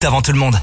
avant tout le monde.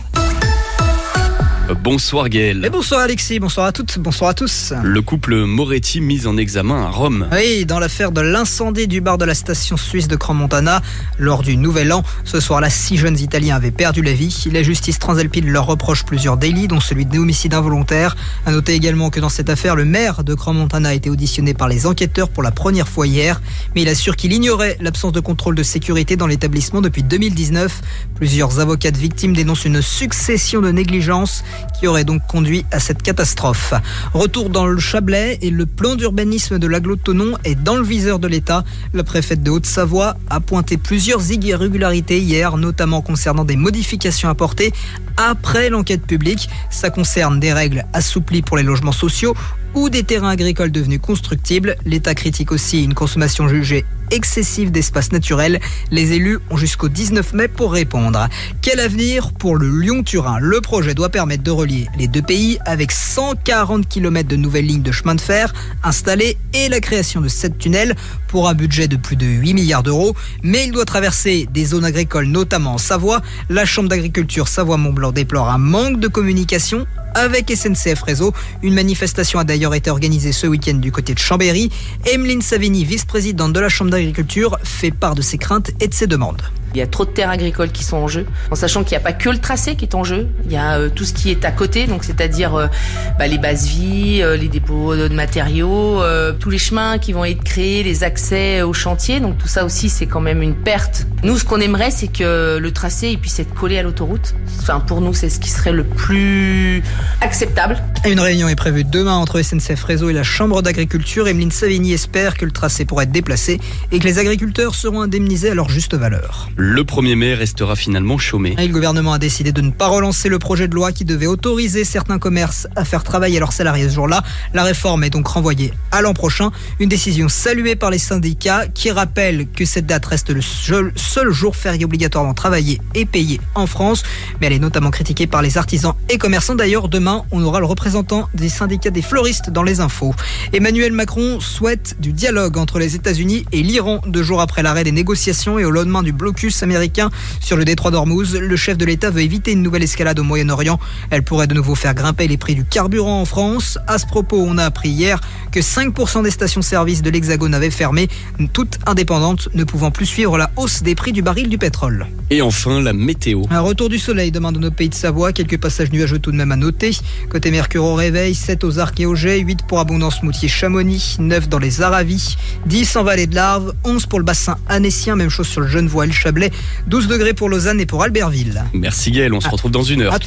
Bonsoir Gaël. Et bonsoir Alexis, bonsoir à toutes, bonsoir à tous. Le couple Moretti mis en examen à Rome. Oui, dans l'affaire de l'incendie du bar de la station suisse de Crans-Montana, lors du Nouvel An, ce soir-là, 6 jeunes Italiens avaient perdu la vie. La justice transalpine leur reproche plusieurs délits, dont celui de homicide involontaire. À noter également que dans cette affaire, le maire de Crans-Montana a été auditionné par les enquêteurs pour la première fois hier, mais il assure qu'il ignorait l'absence de contrôle de sécurité dans l'établissement depuis 2019. Plusieurs avocats de victimes dénoncent une succession de négligences qui aurait donc conduit à cette catastrophe. Retour dans le Chablais et le plan d'urbanisme de l'Agglo de Thonon est dans le viseur de l'État. La préfète de Haute-Savoie a pointé plusieurs irrégularités hier, notamment concernant des modifications apportées après l'enquête publique. Ça concerne des règles assouplies pour les logements sociaux ou des terrains agricoles devenus constructibles. L'État critique aussi une consommation jugée excessive d'espaces naturels. Les élus ont jusqu'au 19 mai pour répondre. Quel avenir pour le Lyon-Turin ? Le projet doit permettre de relier les deux pays avec 140 km de nouvelles lignes de chemin de fer installées et la création de 7 tunnels pour un budget de plus de 8 milliards d'euros. Mais il doit traverser des zones agricoles, notamment en Savoie. La Chambre d'agriculture Savoie-Mont-Blanc déplore un manque de communication avec SNCF Réseau. Une manifestation a d'ailleurs été organisée ce week-end du côté de Chambéry. Emeline Savini, vice-présidente de la Chambre d'agriculture, fait part de ses craintes et de ses demandes. Il y a trop de terres agricoles qui sont en jeu, en sachant qu'il n'y a pas que le tracé qui est en jeu, il y a tout ce qui est à côté, donc c'est-à-dire les bases-vie, les dépôts de matériaux, tous les chemins qui vont être créés, les accès au chantier, donc tout ça aussi c'est quand même une perte. Nous ce qu'on aimerait c'est que le tracé il puisse être collé à l'autoroute, enfin pour nous c'est ce qui serait le plus acceptable. Une réunion est prévue demain entre SNCF Réseau et la Chambre d'agriculture. Emeline Savini espère que le tracé pourra être déplacé et que les agriculteurs seront indemnisés à leur juste valeur. Le 1er mai restera finalement chômé. Et le gouvernement a décidé de ne pas relancer le projet de loi qui devait autoriser certains commerces à faire travailler leurs salariés ce jour-là. La réforme est donc renvoyée à l'an prochain. Une décision saluée par les syndicats qui rappellent que cette date reste le seul jour férié obligatoirement travaillé et payé en France. Mais elle est notamment critiquée par les artisans et commerçants. D'ailleurs, demain, on aura le représentant des syndicats des fleuristes dans les infos. Emmanuel Macron souhaite du dialogue entre les États-Unis et l'Iran 2 jours après l'arrêt des négociations et au lendemain du blocus américain sur le détroit d'Ormuz. Le chef de l'État veut éviter une nouvelle escalade au Moyen-Orient. Elle pourrait de nouveau faire grimper les prix du carburant en France. À ce propos, on a appris hier que 5% des stations-service de l'Hexagone avaient fermé, toutes indépendantes, ne pouvant plus suivre la hausse des prix du baril du pétrole. Et enfin, la météo. Un retour du soleil demain dans nos pays de Savoie. Quelques passages nuageux tout de même à noter. Côté Mercure au réveil, 7 aux Arcs et au Jet, 8 pour Abondance-Moutier-Chamonix, 9 dans les Aravis, 10 en Vallée de l'Arve, 11 pour le bassin annécien, même chose sur le Genevois et le Chablais, 12 degrés pour Lausanne et pour Albertville. Merci Gaël, on se retrouve dans une heure.